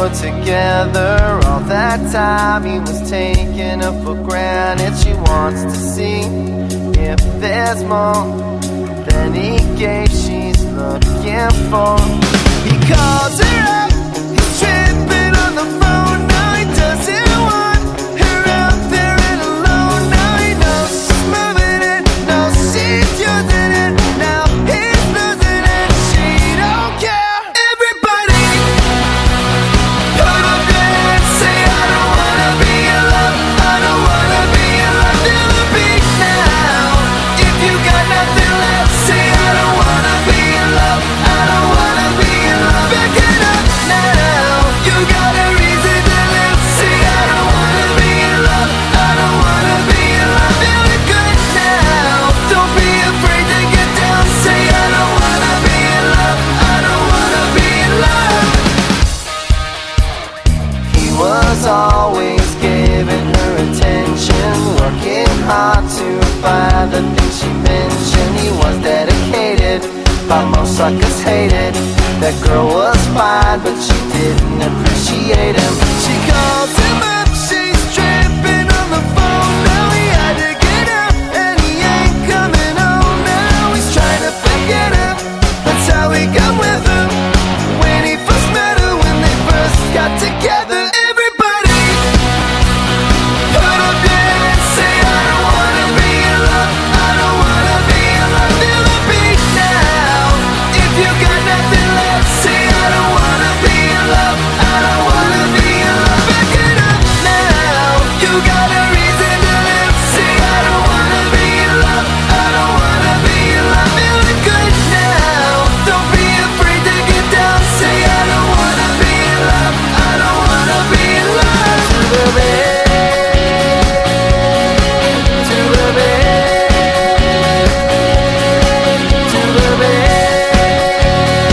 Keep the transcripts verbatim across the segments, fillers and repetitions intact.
were together. All that time he was taking her for granted. She wants to see if there's more than he gave. She's looking for. He calls her up, he's tripping on the phone. Now he doesn't want her out there and alone. Now he knows she's moving it, knows she's using it. Now he's losing it, she don't care. Everybody put up your hands, say I don't wanna be in love, I don't wanna be in love. Feel the beat now. If you got nothing left, say I don't wanna be in love, I don't wanna be in love. Back it up now. You got a reason to live, say I don't wanna be in love, I don't wanna be in love. Feeling good now. Don't be afraid to get down, say I don't wanna be in love, I don't wanna be in love. He was always giving her attention, working hard to find the things she mentioned. He was dedicated, but most suckers hated. That girl was fine, but she didn't appreciate him. She calls him up, she's tripping on the phone. Now he had to get up, and he ain't coming home. Now he's trying to pick it up, that's how he got with her. When he first met her, when they first got together. Everybody put up your hands, say I don't wanna be in love, I don't wanna be in love. Feel the beat now. If you got nothing left, say I don't wanna be in love, I don't wanna be in love. Back it up now. You got a reason to live, say I don't wanna be in love, I don't wanna be in love. Feeling good now. Don't be afraid to get down, say I don't wanna be in love, I don't wanna be in love. To the bed, to the bed, to the bed.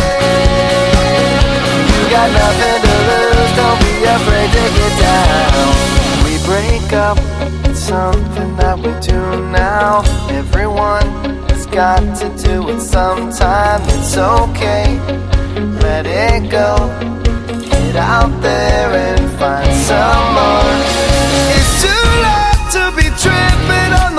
You got nothing to lose, don't be afraid to get down. We break up, it's something that we do now. Everyone has got to do it sometime. It's okay, let it go. Get out there and find some more. It's too late to be tripping on